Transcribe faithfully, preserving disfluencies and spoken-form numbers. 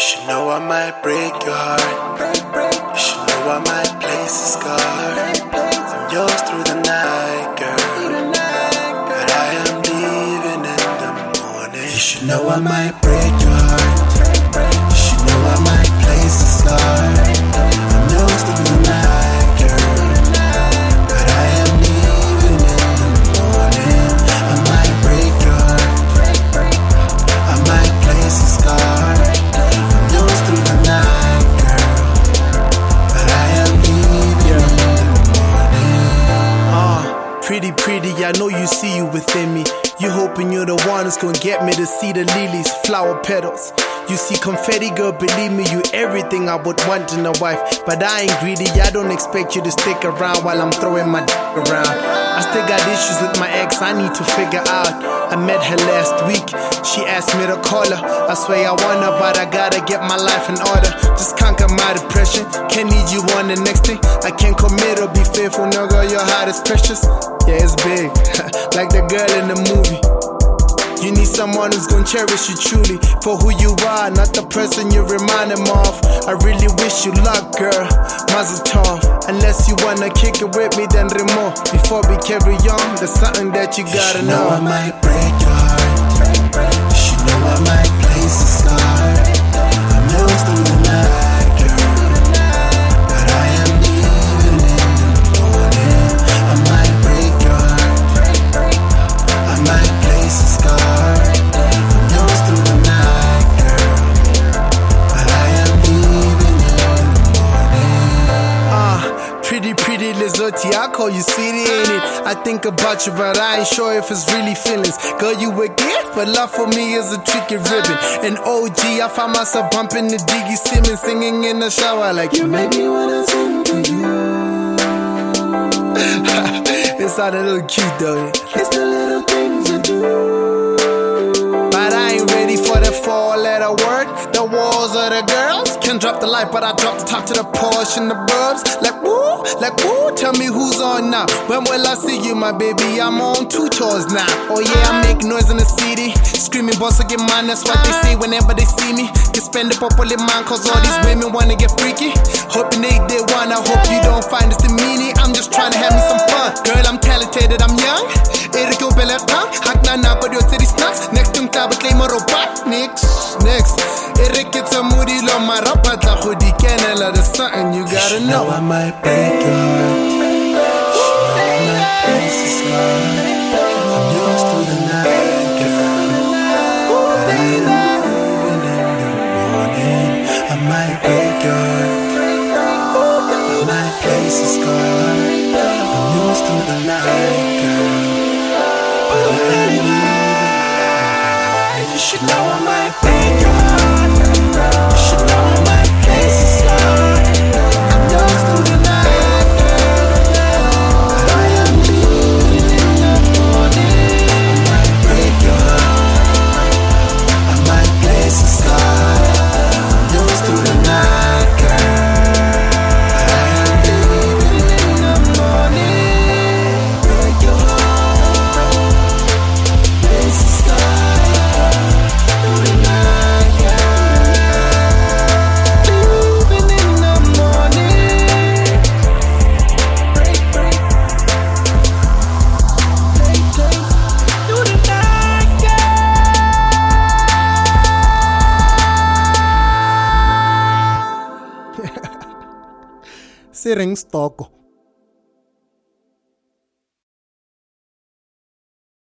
should know I might break your heart. You should know I might place a scar. I'm yours through the night, girl, but I am leaving in the morning. You should know I might break your heart. You should know I might place a scar. I'm yours through the night, girl, but I am leaving in the morning. I might break your heart. I might place a scar. Pretty, pretty, I know you see you within me. You hoping you're the one that's gonna get me to see the lilies, flower petals. You see confetti, girl, believe me, you everything I would want in a wife. But I ain't greedy, I don't expect you to stick around while I'm throwing my d around. I still got issues with my ex, I need to figure out. I met her last week, she asked me to call her. I swear I want her, but I gotta get my life in order. Just conquer my depression, can't need you on the next thing. I can't commit or be faithful, no girl, your heart is precious. Yeah, it's big, like the girl in the movie. You need someone who's gonna cherish you truly for who you are, not the person you remind him of. I really wish you luck, girl, mazel tov. Unless you wanna kick it with me, then remo. Before we carry on, there's something that you gotta you know. know I might break your heart. You should know I might place a scar. I'm yours through the night, girl, but I am leaving in the morning. I might break your heart. I might place a scar. I'm yours through the night, girl, but I am leaving in the morning. Ah, pretty, pretty Lizotti, I call you sweetie, ain't it? I think about you, but I ain't sure if it's really feelings. Girl, you a gift, but love for me is a tricky ribbon. And O G, I find myself bumping the Diggy Simmons, singing in the shower like you make me wanna sing to you. It sounded a little cute though. It's the little things you do. But I ain't ready for that four-letter word. The walls of the girls can drop the light, but I drop the top to the Porsche and the burbs. Like woo, like woo, tell me who's on now. When will I see you, my baby? I'm on two tours now. Oh yeah, I make noise in the city, screaming boss to get mine, that's what they say whenever they see me. Can spend the purple in mine, cause all these women wanna get freaky. Hoping they did one, I hope you don't find this demeaning. I'm just trying to have me some fun. Girl, I'm talented, I'm young. Eric Obellertang, Haknana, but your city snacks. Next to Club, claim a robot. Next, next. Eric, it's a moody low, my rapat, la hoodie, canela, there's something you gotta You know. know I might break your heart. You know I might place a scar. I'm yours through the night, girl, but I am leaving in the morning. I might break your heart. I might place a scar. I'm yours through the night, girl, but I am leaving. You should know I might break your heart. You should know I might place a scar. I'm yours through the night, girl, but I am leaving in the morning. I might break your heart. I might place a scar. I'm yours through the night, girl, but I am leaving in the morning. Break your heart. Place a scar. Sering stoko.